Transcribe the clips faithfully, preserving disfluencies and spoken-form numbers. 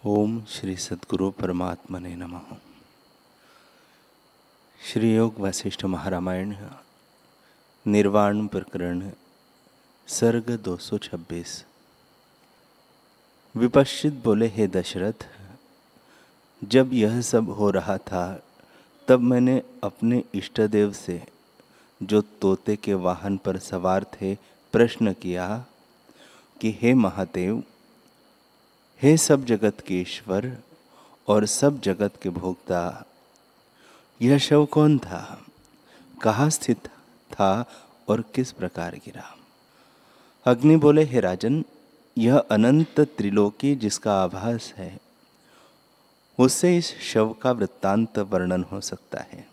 ओम श्री सद्गुरु परमात्मने नमः। श्री योग वशिष्ठ महारामायण निर्वाण प्रकरण सर्ग दो सौ छब्बीस। विपश्चित बोले, हे दशरथ, जब यह सब हो रहा था तब मैंने अपने इष्टदेव से, जो तोते के वाहन पर सवार थे, प्रश्न किया कि हे महादेव, हे सब जगत के ईश्वर और सब जगत के भोक्ता, यह शव कौन था, कहाँ स्थित था और किस प्रकार गिरा? अग्नि बोले, हे राजन, यह अनंत त्रिलोकी जिसका आभास है, उससे इस शव का वृत्तांत वर्णन हो सकता है।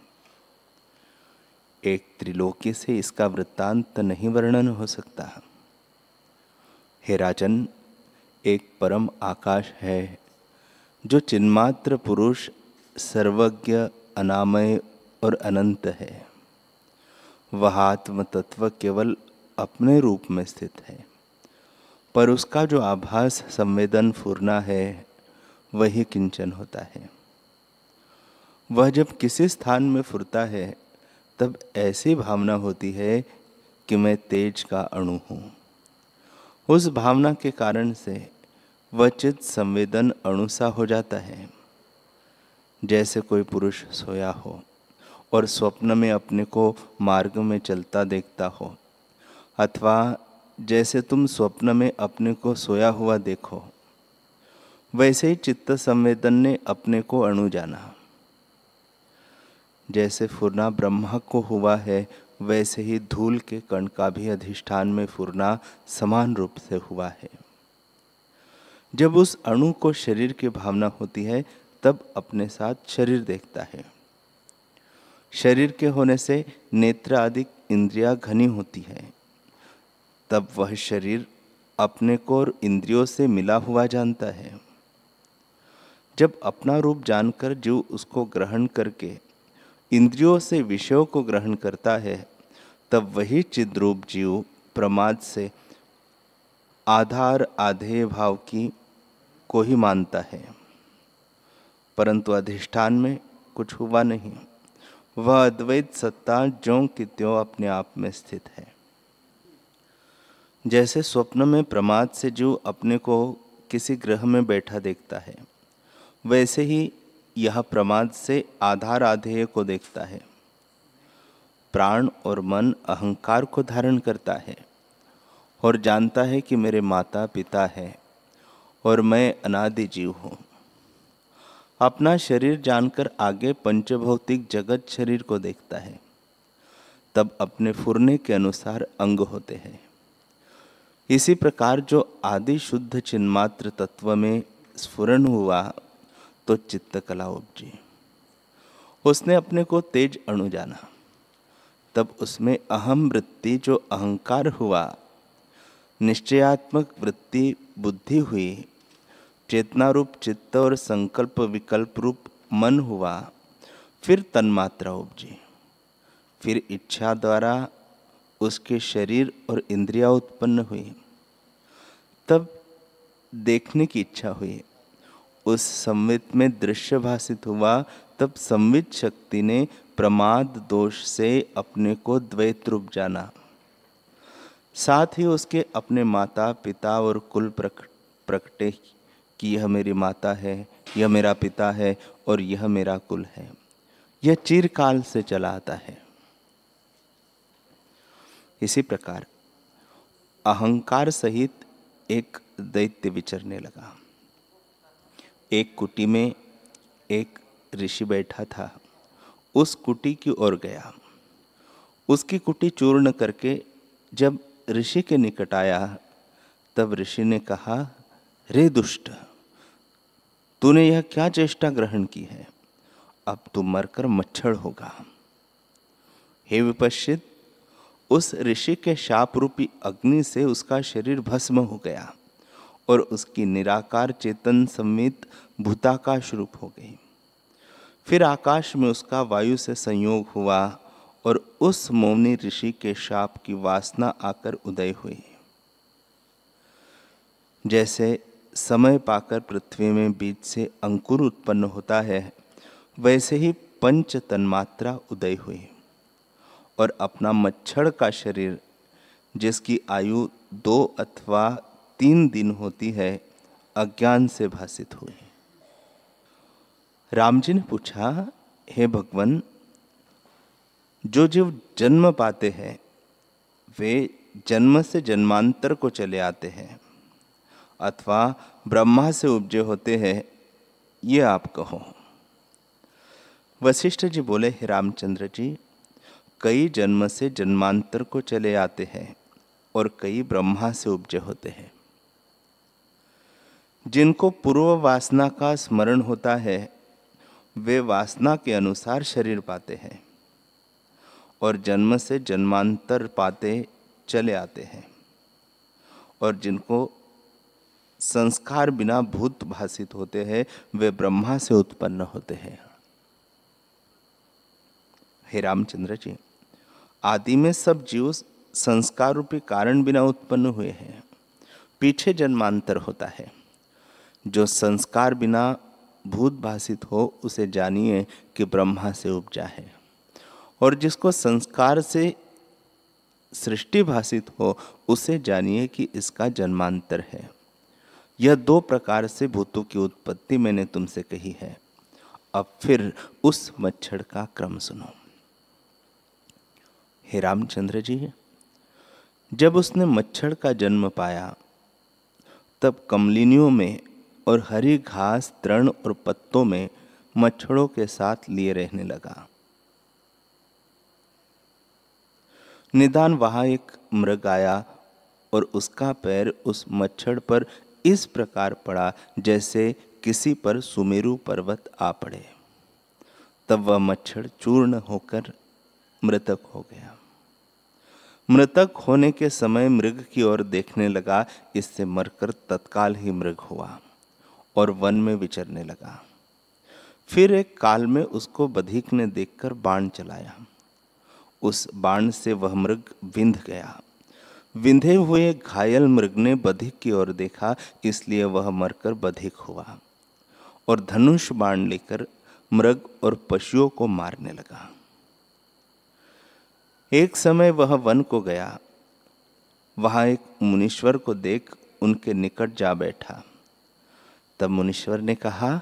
एक त्रिलोकी से इसका वृत्तांत नहीं वर्णन हो सकता। हे राजन, एक परम आकाश है जो चिन्मात्र पुरुष, सर्वज्ञ, अनामय और अनंत है। वह आत्म तत्व केवल अपने रूप में स्थित है, पर उसका जो आभास, संवेदन, फुरना है, वही किंचन होता है। वह जब किसी स्थान में फुरता है तब ऐसी भावना होती है कि मैं तेज का अणु हूँ। उस भावना के कारण से वह चित्त संवेदन अणुसा हो जाता है। जैसे कोई पुरुष सोया हो और स्वप्न में अपने को मार्ग में चलता देखता हो, अथवा जैसे तुम स्वप्न में अपने को सोया हुआ देखो, वैसे ही चित्त संवेदन ने अपने को अणु जाना। जैसे फुरना ब्रह्मा को हुआ है, वैसे ही धूल के कण का भी अधिष्ठान में फुरना समान रूप से हुआ है। जब उस अणु को शरीर की भावना होती है तब अपने साथ शरीर देखता है। शरीर के होने से नेत्र आदि इंद्रियां घनी होती है, तब वह शरीर अपने को और इंद्रियों से मिला हुआ जानता है। जब अपना रूप जानकर जीव उसको ग्रहण करके इंद्रियों से विषयों को ग्रहण करता है, तब वही चिद्रूप जीव प्रमाद से आधार आधेय भाव की को ही मानता है, परंतु अधिष्ठान में कुछ हुआ नहीं। वह अद्वैत सत्ता ज्यों की त्यों अपने आप में स्थित है। जैसे स्वप्न में प्रमाद से जीव अपने को किसी ग्रह में बैठा देखता है, वैसे ही यह प्रमाद से आधार आधेय को देखता है। प्राण और मन अहंकार को धारण करता है और जानता है कि मेरे माता पिता है और मैं अनादि जीव हूँ। अपना शरीर जानकर आगे पंचभौतिक जगत शरीर को देखता है, तब अपने फुरने के अनुसार अंग होते हैं। इसी प्रकार जो आदि शुद्ध चिन्मात्र तत्व में स्फुरण हुआ तो चित्त कला उपजी। उसने अपने को तेज अणु जाना, तब उसमें अहम वृत्ति जो अहंकार हुआ, निश्चयात्मक वृत्ति बुद्धि हुई, चेतना रूप चित्त और संकल्प विकल्प रूप मन हुआ, फिर तन्मात्रा उपजी, फिर इच्छा द्वारा उसके शरीर और इंद्रियां उत्पन्न हुई, तब देखने की इच्छा हुई, उस संवित में दृश्य भासित हुआ, तब संवित शक्ति ने प्रमाद दोष से अपने को द्वैत रूप जाना। साथ ही उसके अपने माता पिता और कुल प्रकटे कि यह मेरी माता है, यह मेरा पिता है और यह मेरा कुल है। यह चिरकाल से चला आता है। इसी प्रकार अहंकार सहित एक दैत्य विचरने लगा। एक कुटी में एक ऋषि बैठा था। उस कुटी की ओर गया। उसकी कुटी चूर्ण करके जब ऋषि के निकट आया, तब ऋषि ने कहा, रे दुष्ट, तूने यह क्या चेष्टा ग्रहण की है? अब तू मरकर मच्छर होगा। हे विपश्चित, उस ऋषि के शाप रूपी अग्नि से उसका शरीर भस्म हो गया और उसकी निराकार चेतन संवित भूताकाश रूप हो गई। फिर आकाश में उसका वायु से संयोग हुआ और उस मौनी ऋषि के शाप की वासना आकर उदय हुई। जैसे समय पाकर पृथ्वी में बीज से अंकुर उत्पन्न होता है, वैसे ही पंच तन्मात्रा उदय हुई और अपना मच्छर का शरीर, जिसकी आयु दो अथवा तीन दिन होती है, अज्ञान से भासित हुई। राम जी ने पूछा, हे भगवान, जो जीव जन्म पाते हैं वे जन्म से जन्मांतर को चले आते हैं अथवा ब्रह्मा से उपजे होते हैं, ये आप कहो। वशिष्ठ जी बोले, हे रामचंद्र जी, कई जन्म से जन्मांतर को चले आते हैं और कई ब्रह्मा से उपजे होते हैं। जिनको पूर्व वासना का स्मरण होता है वे वासना के अनुसार शरीर पाते हैं और जन्म से जन्मांतर पाते चले आते हैं, और जिनको संस्कार बिना भूत भासित होते हैं वे ब्रह्मा से उत्पन्न होते हैं। हे रामचंद्र जी, आदि में सब जीव संस्कार रूपी कारण बिना उत्पन्न हुए हैं, पीछे जन्मांतर होता है। जो संस्कार बिना भूत भासित हो उसे जानिए कि ब्रह्मा से उपजा है, और जिसको संस्कार से सृष्टि भासित हो उसे जानिए कि इसका जन्मांतर है। यह दो प्रकार से भूतों की उत्पत्ति मैंने तुमसे कही है। अब फिर उस मच्छर का क्रम सुनो। हे रामचंद्र जी, जब उसने मच्छर का जन्म पाया तब कमलिनियों में और हरी घास, तृण और पत्तों में मच्छरों के साथ लिए रहने लगा। निदान वहां एक मृग आया और उसका पैर उस मच्छर पर इस प्रकार पड़ा जैसे किसी पर सुमेरु पर्वत आ पड़े। तब वह मच्छर चूर्ण होकर मृतक हो गया। मृतक होने के समय मृग की ओर देखने लगा, इससे मरकर तत्काल ही मृग हुआ और वन में विचरने लगा। फिर एक काल में उसको बधिक ने देखकर बाण चलाया। उस बाण से वह मृग विंध गया। विंधे हुए घायल मृग ने बधिक की ओर देखा, इसलिए वह मरकर बधिक हुआ और धनुष बाण लेकर मृग और पशुओं को मारने लगा। एक समय वह वन को गया। वहां एक मुनीश्वर को देख उनके निकट जा बैठा। तब मुनीश्वर ने कहा,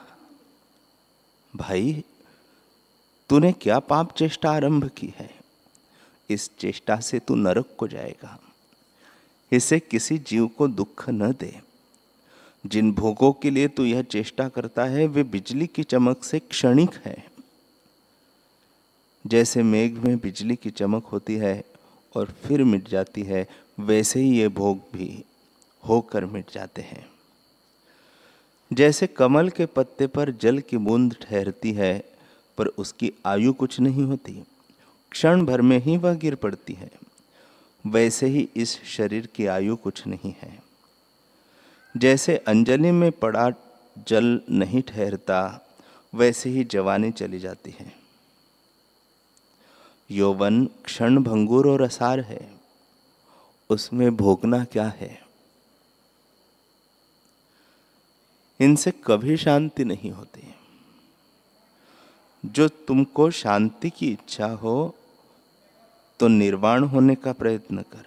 भाई, तूने क्या पाप चेष्टा आरंभ की है? इस चेष्टा से तू नरक को जाएगा। इसे किसी जीव को दुख न दे। जिन भोगों के लिए तू यह चेष्टा करता है वे बिजली की चमक से क्षणिक है। जैसे मेघ में बिजली की चमक होती है और फिर मिट जाती है, वैसे ही ये भोग भी होकर मिट जाते हैं। जैसे कमल के पत्ते पर जल की बूंद ठहरती है पर उसकी आयु कुछ नहीं होती, क्षण भर में ही वह गिर पड़ती है, वैसे ही इस शरीर की आयु कुछ नहीं है। जैसे अंजलि में पड़ा जल नहीं ठहरता, वैसे ही जवानी चली जाती है। यौवन क्षण भंगुर और असार है, उसमें भोगना क्या है? इनसे कभी शांति नहीं होती। जो तुमको शांति की इच्छा हो तो निर्वाण होने का प्रयत्न कर,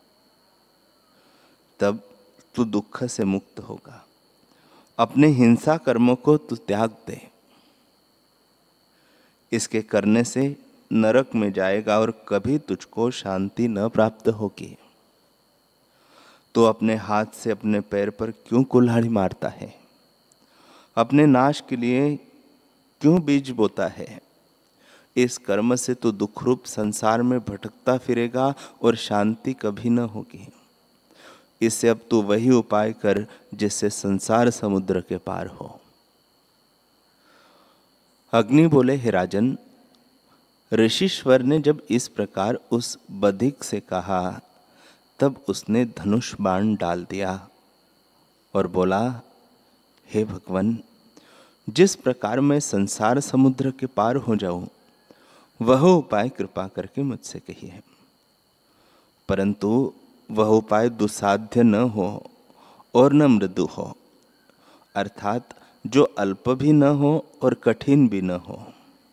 तब तू दुख से मुक्त होगा। अपने हिंसा कर्मों को तू त्याग दे। इसके करने से नरक में जाएगा और कभी तुझको शांति न प्राप्त होगी। तो अपने हाथ से अपने पैर पर क्यों कुल्हाड़ी मारता है? अपने नाश के लिए क्यों बीज बोता है? इस कर्म से तो दुख रूप संसार में भटकता फिरेगा और शांति कभी न होगी। इससे अब तू वही उपाय कर जिससे संसार समुद्र के पार हो। अग्नि बोले, हे राजन, ऋषिश्वर ने जब इस प्रकार उस बधिक से कहा तब उसने धनुष बाण डाल दिया और बोला, हे भगवान, जिस प्रकार मैं संसार समुद्र के पार हो जाऊं वह उपाय कृपा करके मुझसे कहिए। परंतु वह उपाय दुस्साध्य न हो और न मृदु हो, अर्थात जो अल्प भी न हो और कठिन भी न हो।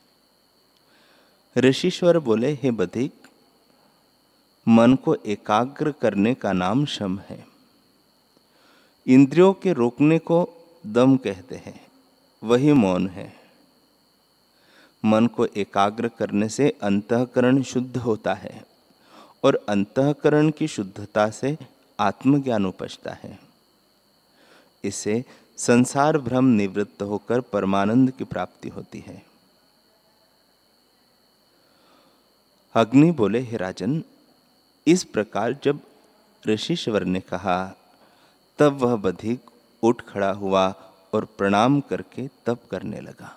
ऋषिश्वर बोले, हे बधिक, मन को एकाग्र करने का नाम शम है। इंद्रियों के रोकने को दम कहते हैं, वही मौन है। मन को एकाग्र करने से अंतःकरण शुद्ध होता है और अंतःकरण की शुद्धता से आत्मज्ञान उपजता है। इससे संसार भ्रम निवृत्त होकर परमानंद की प्राप्ति होती है। अग्नि बोले, हे राजन, इस प्रकार जब ऋषिश्वर ने कहा तब वह बधिक उठ खड़ा हुआ और प्रणाम करके तप करने लगा।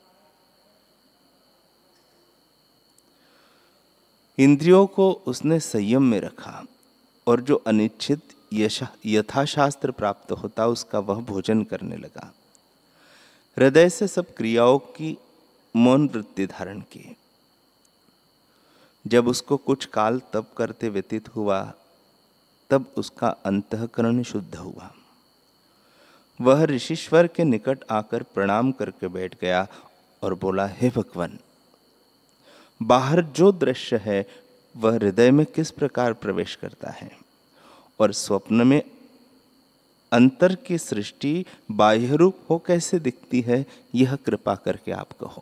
इंद्रियों को उसने संयम में रखा और जो अनिच्छित यथाशास्त्र प्राप्त होता उसका वह भोजन करने लगा। हृदय से सब क्रियाओं की मौन वृत्ति धारण की। जब उसको कुछ काल तप करते व्यतीत हुआ तब उसका अंतःकरण शुद्ध हुआ। वह ऋषिश्वर के निकट आकर प्रणाम करके बैठ गया और बोला, हे भगवान, बाहर जो दृश्य है वह हृदय में किस प्रकार प्रवेश करता है और स्वप्न में अंतर की सृष्टि बाह्य रूप हो कैसे दिखती है, यह कृपा करके आप कहो।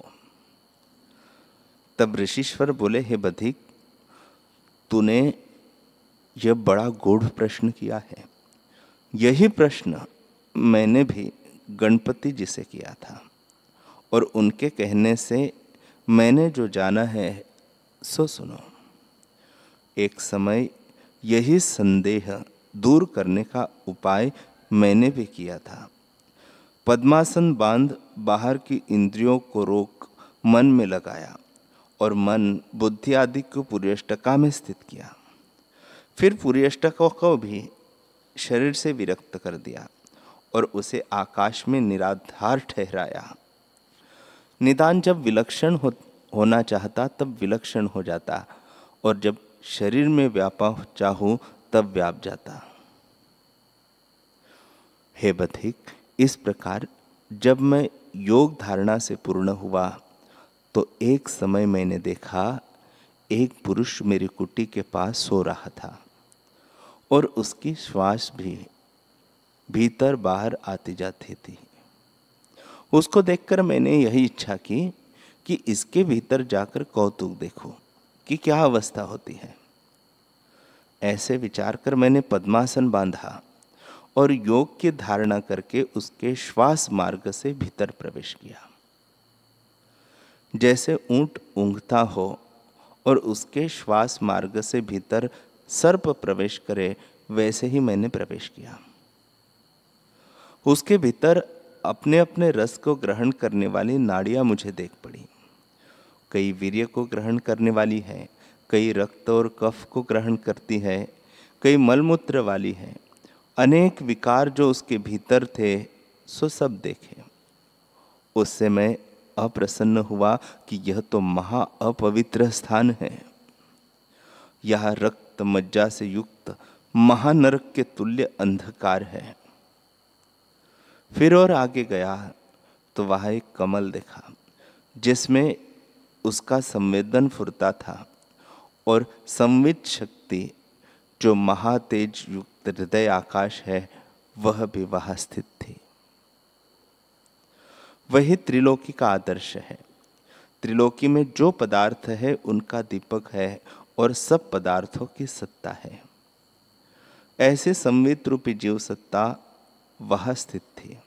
तब ऋषिश्वर बोले, हे बधिक, तूने यह बड़ा गूढ़ प्रश्न किया है। यही प्रश्न मैंने भी गणपति जी से किया था और उनके कहने से मैंने जो जाना है सो सुनो। एक समय यही संदेह दूर करने का उपाय मैंने भी किया था। पद्मासन बांध बाहर की इंद्रियों को रोक मन में लगाया और मन बुद्धि आदि को पुर्यष्टका में स्थित किया। फिर पुर्यष्टका को भी शरीर से विरक्त कर दिया और उसे आकाश में निराधार ठहराया। निदान जब विलक्षण हो, होना चाहता तब विलक्षण हो जाता और जब शरीर में व्यापा चाहूं तब व्याप जाता। हे बधिक, इस प्रकार जब मैं योग धारणा से पूर्ण हुआ तो एक समय मैंने देखा एक पुरुष मेरी कुटी के पास सो रहा था और उसकी श्वास भी भीतर बाहर आती जाती थी। उसको देखकर मैंने यही इच्छा की कि इसके भीतर जाकर कौतुक देखूं कि क्या अवस्था होती है। ऐसे विचार कर मैंने पद्मासन बांधा और योग की धारणा करके उसके श्वास मार्ग से भीतर प्रवेश किया। जैसे ऊंट ऊँघता हो और उसके श्वास मार्ग से भीतर सर्प प्रवेश करे, वैसे ही मैंने प्रवेश किया। उसके भीतर अपने अपने रस को ग्रहण करने वाली नाड़ियां मुझे देख पड़ी। कई वीर्य को ग्रहण करने वाली है, कई रक्त और कफ को ग्रहण करती है, कई मलमूत्र वाली है। अनेक विकार जो उसके भीतर थे सो सब देखे। उससे मैं अप्रसन्न हुआ कि यह तो महा अपवित्र स्थान है। यह रक्त मज्जा से युक्त महानरक के तुल्य अंधकार है। फिर और आगे गया तो वहां एक कमल देखा जिसमें उसका संवेदन फुरता था और संवित शक्ति जो महातेज युक्त हृदय आकाश है वह भी वहां स्थित थी। वही त्रिलोकी का आदर्श है। त्रिलोकी में जो पदार्थ है उनका दीपक है और सब पदार्थों की सत्ता है। ऐसे संवित रूपी जीव सत्ता वह स्थित थी।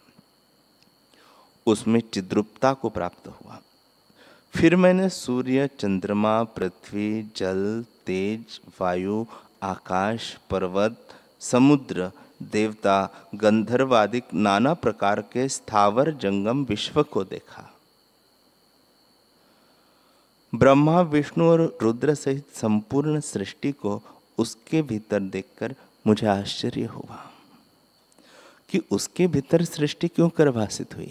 उसमें चिद्रूपता को प्राप्त हुआ। फिर मैंने सूर्य, चंद्रमा, पृथ्वी, जल, तेज, वायु, आकाश, पर्वत, समुद्र, देवता, गंधर्व आदि नाना प्रकार के स्थावर जंगम विश्व को देखा। ब्रह्मा, विष्णु और रुद्र सहित संपूर्ण सृष्टि को उसके भीतर देखकर मुझे आश्चर्य हुआ कि उसके भीतर सृष्टि क्यों कर भासित हुई।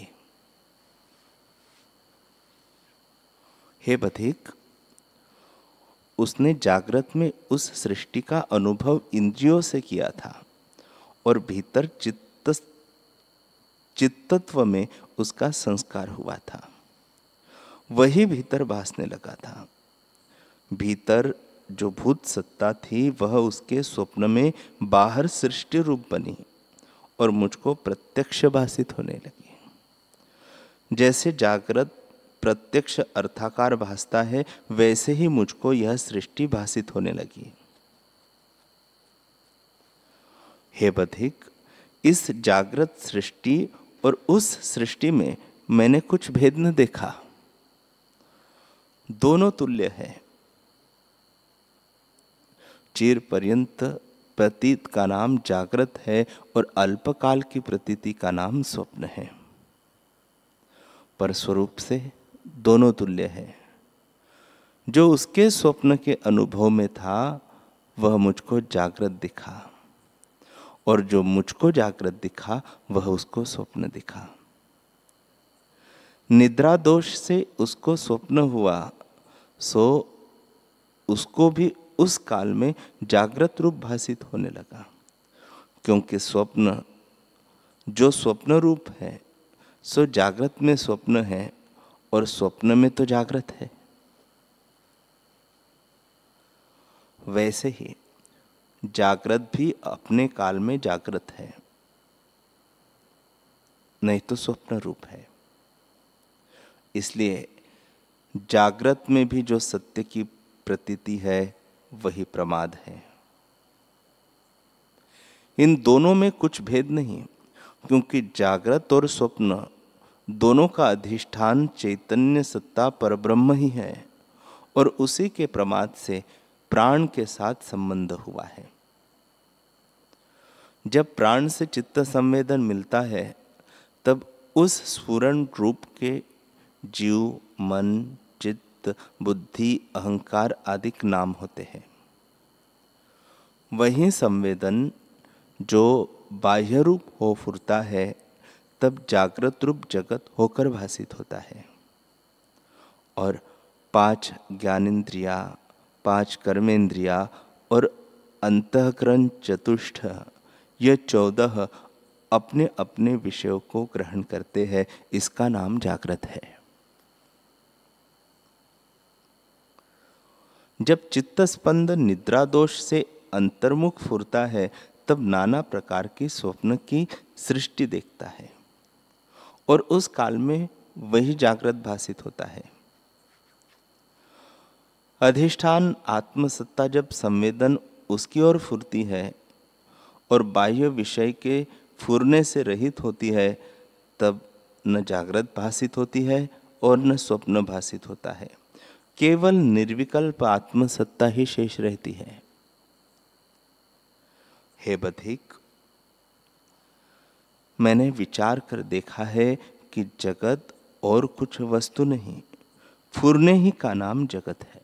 हे बधिक, उसने जागृत में उस सृष्टि का अनुभव इंद्रियों से किया था और भीतर चित्त चित्तत्व में उसका संस्कार हुआ था, वही भीतर भासने लगा था। भीतर जो भूत सत्ता थी वह उसके स्वप्न में बाहर सृष्टि रूप बनी और मुझको प्रत्यक्ष भासित होने लगी। जैसे जागृत प्रत्यक्ष अर्थाकार भासता है, वैसे ही मुझको यह सृष्टि भासित होने लगी। हे बधिक, इस जागृत सृष्टि और उस सृष्टि में मैंने कुछ भेद न देखा, दोनों तुल्य है। चिर पर्यंत प्रतीत का नाम जागृत है और अल्पकाल की प्रतीति का नाम स्वप्न है, पर स्वरूप से दोनों तुल्य है। जो उसके स्वप्न के अनुभव में था वह मुझको जागृत दिखा, और जो मुझको जागृत दिखा वह उसको स्वप्न दिखा। निद्रा दोष से उसको स्वप्न हुआ, सो उसको भी उस काल में जागृत रूप भासित होने लगा, क्योंकि स्वप्न जो स्वप्न रूप है सो जागृत में स्वप्न है और स्वप्न में तो जागृत है। वैसे ही जागृत भी अपने काल में जागृत है, नहीं तो स्वप्न रूप है। इसलिए जागृत में भी जो सत्य की प्रतीति है वही प्रमाद है। इन दोनों में कुछ भेद नहीं, क्योंकि जागृत और स्वप्न दोनों का अधिष्ठान चैतन्य सत्ता परब्रह्म ही है, और उसी के प्रमाद से प्राण के साथ संबंध हुआ है। जब प्राण से चित्त संवेदन मिलता है तब उस स्फुरण रूप के जीव, मन, चित्त, बुद्धि, अहंकार आदि नाम होते हैं। वही संवेदन जो बाह्य रूप हो फुरता है तब जागृत रूप जगत होकर भासित होता है, और पांच ज्ञानेन्द्रिया, पांच कर्मेंद्रिया और अंतःकरण चतुष्ट, ये चौदह अपने अपने विषयों को ग्रहण करते हैं। इसका नाम जागृत है। जब चित्त स्पंद निद्रा दोष से अंतर्मुख फुरता है तब नाना प्रकार की स्वप्न की सृष्टि देखता है, और उस काल में वही जागृत भासित होता है। अधिष्ठान आत्मसत्ता जब संवेदन उसकी ओर फुरती है और बाह्य विषय के फुरने से रहित होती है, तब न जागृत भासित होती है और न स्वप्न भासित होता है। केवल निर्विकल्प आत्मसत्ता ही शेष रहती है। हे बधिक, मैंने विचार कर देखा है कि जगत और कुछ वस्तु नहीं, फुरने ही का नाम जगत है।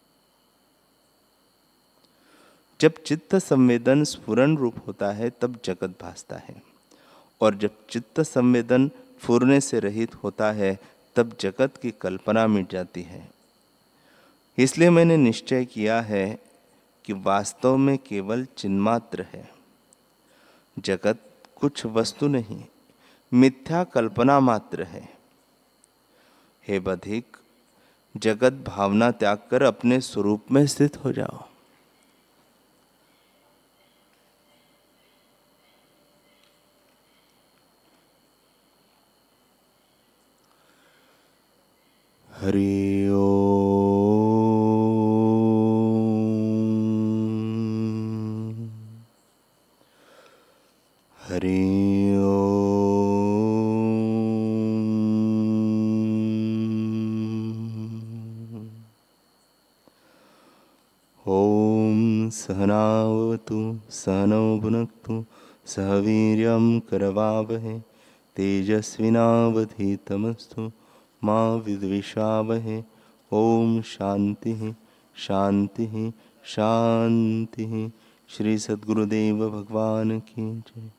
जब चित्त संवेदन स्फुरन रूप होता है तब जगत भासता है, और जब चित्त संवेदन फुरने से रहित होता है तब जगत की कल्पना मिट जाती है। इसलिए मैंने निश्चय किया है कि वास्तव में केवल चिन्मात्र है। जगत कुछ वस्तु नहीं, मिथ्या कल्पना मात्र है। हे बधिक, जगत भावना त्याग कर अपने स्वरूप में स्थित हो जाओ। हरि ओम। हरि ओम। ओम सहनावतु सहनौ भुनक्तु सह वीर्यं करवावहै तेजस्विनावधीतमस्तु मां विद्विषावहै। ओम शांति शांति शांति। श्री सद्गुरुदेव भगवान की जय।